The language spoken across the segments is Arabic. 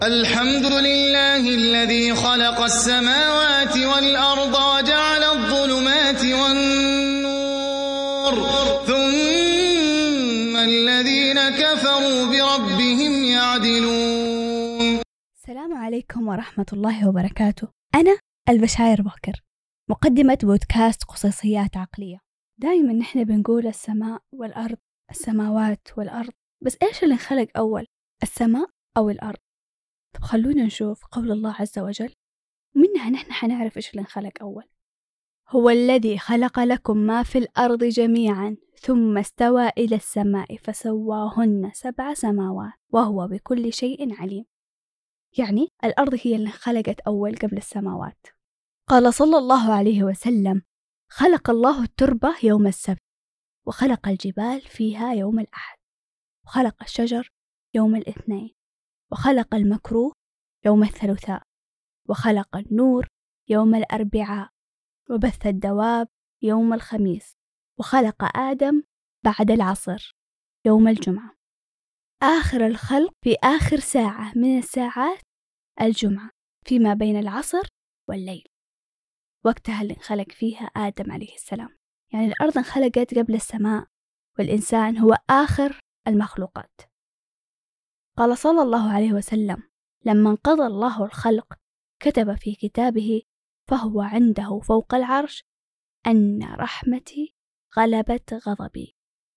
الحمد لله الذي خلق السماوات والأرض وجعل الظلمات والنور ثم الذين كفروا بربهم يعدلون. السلام عليكم ورحمة الله وبركاته. أنا البشاير بكر، مقدمة بودكاست قصصيات عقلية. دائما نحن بنقول السماء والأرض، السماوات والأرض، بس إيش اللي انخلق أول، السماء أو الأرض؟ طب خلونا نشوف قول الله عز وجل، ومنها نحن حنعرف إيش اللي انخلق أول. هو الذي خلق لكم ما في الأرض جميعا ثم استوى إلى السماء فسواهن 7 سماوات وهو بكل شيء عليم. يعني الأرض هي اللي انخلقت أول قبل السماوات. قال صلى الله عليه وسلم: خلق الله التربة يوم السبت، وخلق الجبال فيها يوم الأحد، وخلق الشجر يوم الاثنين، وخلق المكروه يوم الثلاثاء، وخلق النور يوم الأربعاء، وبث الدواب يوم الخميس، وخلق آدم بعد العصر يوم الجمعة. آخر الخلق في آخر ساعة من الساعات الجمعة فيما بين العصر والليل، وقتها اللي انخلق فيها آدم عليه السلام. يعني الأرض انخلقت قبل السماء، والإنسان هو آخر المخلوقات. قال صلى الله عليه وسلم: لما انقضى الله الخلق كتب في كتابه فهو عنده فوق العرش أن رحمتي غلبت غضبي.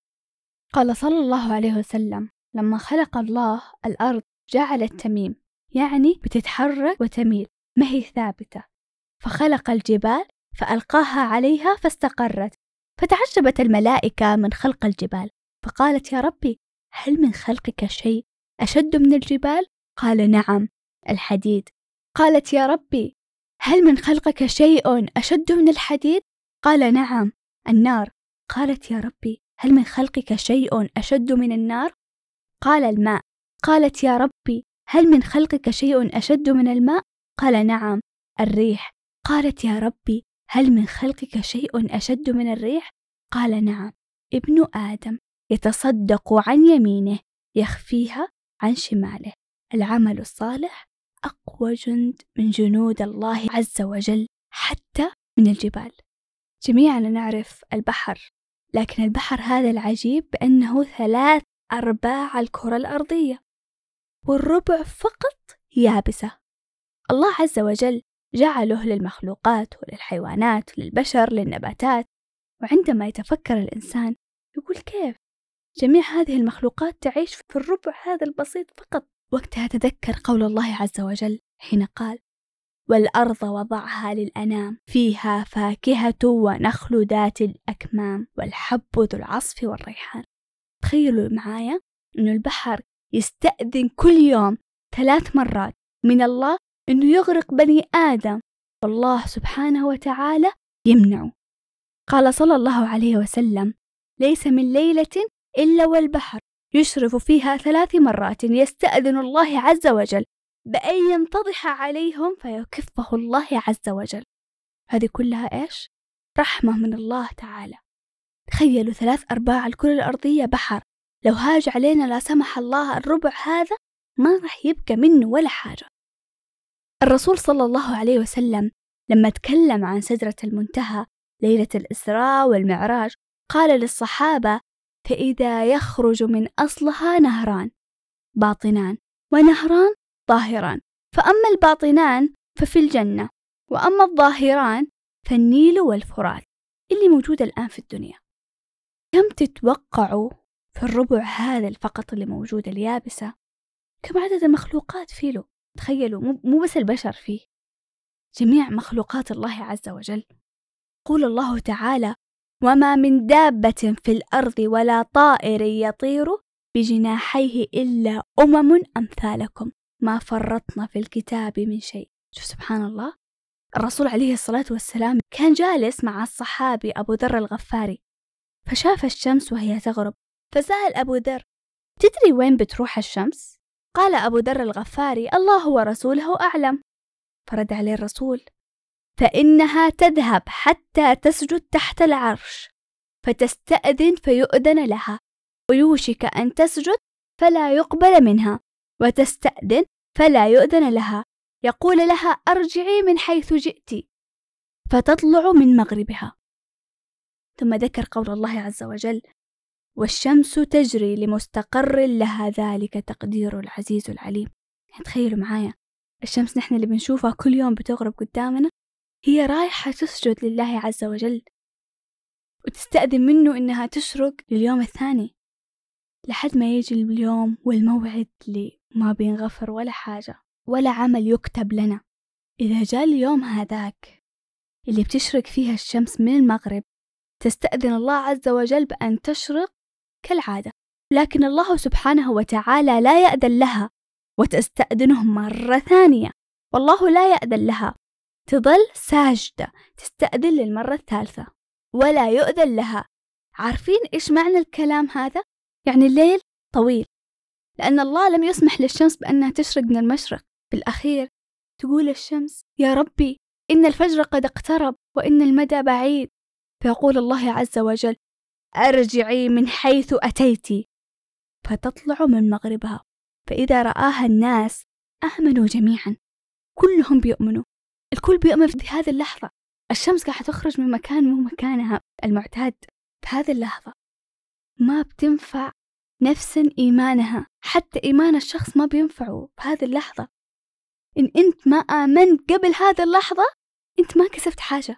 قال صلى الله عليه وسلم: لما خلق الله الأرض جعلت تميم، يعني بتتحرك وتميل، ما هي ثابتة، فخلق الجبال فألقاها عليها فاستقرت، فتعجبت الملائكة من خلق الجبال، فقالت: يا ربي، هل من خلقك شيء أشد من الجبال؟ قال: نعم، الحديد. قالت: يا ربي، هل من خلقك شيء أشد من الحديد؟ قال: نعم، النار. قالت: يا ربي، هل من خلقك شيء أشد من النار؟ قال: الماء. قالت: يا ربي، هل من خلقك شيء أشد من الماء؟ قال: نعم، الريح. قالت: يا ربي، هل من خلقك شيء أشد من الريح؟ قال: نعم، ابن آدم يتصدق عن يمينه يخفيها عن شماله. العمل الصالح أقوى جند من جنود الله عز وجل حتى من الجبال. جميعنا نعرف البحر، لكن البحر هذا العجيب بأنه 3/4 الكرة الأرضية، والربع فقط يابسة. الله عز وجل جعله للمخلوقات وللحيوانات وللبشر للنباتات. وعندما يتفكر الإنسان يقول: كيف جميع هذه المخلوقات تعيش في الربع هذا البسيط فقط؟ وقتها تذكر قول الله عز وجل حين قال: والأرض وضعها للأنام فيها فاكهة ونخل ذات الأكمام والحب ذو العصف والريحان. تخيلوا معايا أن البحر يستأذن كل يوم 3 مرات من الله أنه يغرق بني آدم، والله سبحانه وتعالى يمنعه. قال صلى الله عليه وسلم: ليس من ليلة إلا والبحر يشرف فيها 3 مرات يستأذن الله عز وجل بأن ينتضح عليهم فيكفه الله عز وجل. هذه كلها إيش؟ رحمة من الله تعالى. تخيلوا 3/4 الكرة الأرضية بحر، لو هاج علينا لا سمح الله الربع هذا ما راح يبقى منه ولا حاجة. الرسول صلى الله عليه وسلم لما تكلم عن سدرة المنتهى ليلة الإسراء والمعراج قال للصحابة: فإذا يخرج من أصلها نهران باطنان ونهران ظاهران، فأما الباطنان ففي الجنة، وأما الظاهران فالنيل والفرات اللي موجود الآن في الدنيا. كم تتوقعوا في الربع هذا فقط اللي موجود اليابسة كم عدد المخلوقات فيه له؟ تخيلوا، مو بس البشر فيه، جميع مخلوقات الله عز وجل. قول الله تعالى: وما من دابة في الأرض ولا طائر يطير بجناحيه إلا أمثالكم ما فرطنا في الكتاب من شيء. شوف سبحان الله. الرسول عليه الصلاة والسلام كان جالس مع الصحابي أبو ذر الغفاري، فشاف الشمس وهي تغرب، فسأل أبو ذر: تدري وين بتروح الشمس؟ قال أبو ذر الغفاري: الله ورسوله أعلم. فرد عليه الرسول: فإنها تذهب حتى تسجد تحت العرش فتستأذن فيؤذن لها، ويوشك أن تسجد فلا يقبل منها، وتستأذن فلا يؤذن لها، يقول لها أرجعي من حيث جئت، فتطلع من مغربها. ثم ذكر قول الله عز وجل: والشمس تجري لمستقر لها ذلك تقدير العزيز العليم. تخيلوا معايا، الشمس نحن اللي بنشوفها كل يوم بتغرب قدامنا، هي رايحة تسجد لله عز وجل وتستأذن منه إنها تشرق لليوم الثاني، لحد ما يجي اليوم والموعد اللي ما بينغفر ولا حاجة ولا عمل يكتب لنا. إذا جاء اليوم هذاك اللي بتشرق فيها الشمس من المغرب، تستأذن الله عز وجل بأن تشرق كالعادة، لكن الله سبحانه وتعالى لا يأذن لها وتستأذنه مرة ثانية، والله لا يأذن لها، تظل ساجدة تستأذن للمرة الثالثة ولا يؤذن لها. عارفين إيش معنى الكلام هذا؟ يعني الليل طويل، لأن الله لم يسمح للشمس بأنها تشرق من المشرق. بالأخير تقول الشمس: يا ربي إن الفجر قد اقترب وإن المدى بعيد. فيقول الله عز وجل: أرجعي من حيث أتيت، فتطلع من مغربها. فإذا رآها الناس آمنوا جميعا، كلهم بيؤمنوا، الكل بيؤمن في هذه اللحظة. الشمس قاعدة تخرج من مكان مو مكانها المعتاد. في هذه اللحظة ما بتنفع نفسا إيمانها، حتى إيمان الشخص ما بينفعه في هذه اللحظة. إن أنت ما آمنت قبل هذه اللحظة أنت ما كسبت حاجة،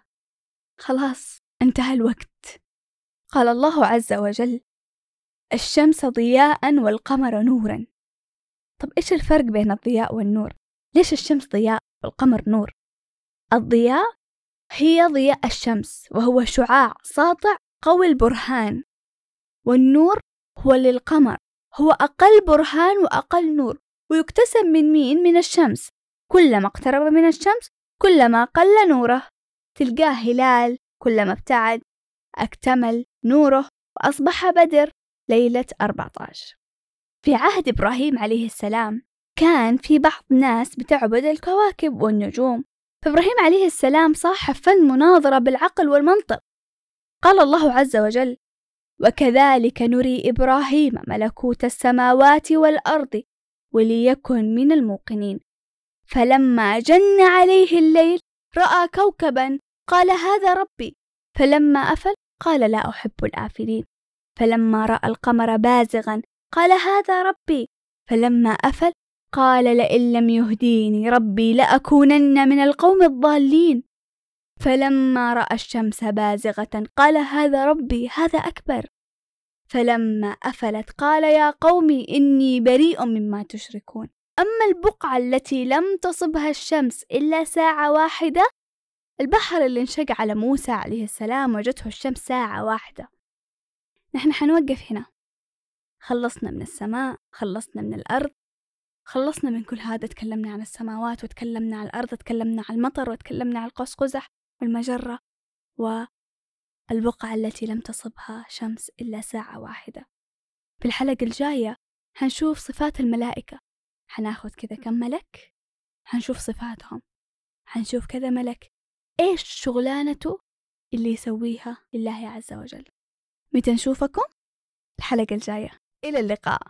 خلاص انتهى الوقت. قال الله عز وجل: الشمس ضياء والقمر نورا. طب إيش الفرق بين الضياء والنور؟ ليش الشمس ضياء والقمر نور؟ الضياء هي ضياء الشمس، وهو شعاع ساطع قوي البرهان، والنور هو للقمر، هو أقل برهان وأقل نور، ويكتسب من مين؟ من الشمس. كلما اقترب من الشمس كلما قل نوره، تلقاه هلال، كلما ابتعد اكتمل نوره وأصبح بدر ليلة 14. في عهد إبراهيم عليه السلام كان في بعض الناس بتعبد الكواكب والنجوم، فإبراهيم عليه السلام صاحب فن مناظرة بالعقل والمنطق. قال الله عز وجل: وكذلك نري إبراهيم ملكوت السماوات والأرض وليكن من الموقنين، فلما جن عليه الليل رأى كوكبا قال هذا ربي، فلما أفل قال لا أحب الآفلين، فلما رأى القمر بازغا قال هذا ربي، فلما أفل قال لئن لم يهديني ربي لأكونن من القوم الضالين، فلما رأى الشمس بازغة قال هذا ربي هذا أكبر، فلما أفلت قال يا قوم إني بريء مما تشركون. أما البقعة التي لم تصبها الشمس إلا ساعة واحدة، البحر اللي انشق على موسى عليه السلام وجته الشمس ساعة واحدة. نحن حنوقف هنا، خلصنا من السماء، خلصنا من الأرض، خلصنا من كل هذا. تكلمنا عن السماوات وتكلمنا عن الأرض، تكلمنا عن المطر وتكلمنا عن القوس قزح والمجرة والبقعة التي لم تصبها شمس إلا ساعة واحدة. في الحلقة الجاية هنشوف صفات الملائكة، حناخد كذا كم ملك، هنشوف صفاتهم، هنشوف كذا ملك إيش شغلانته اللي يسويها لله عز وجل. متى نشوفكم الحلقة الجاية؟ إلى اللقاء.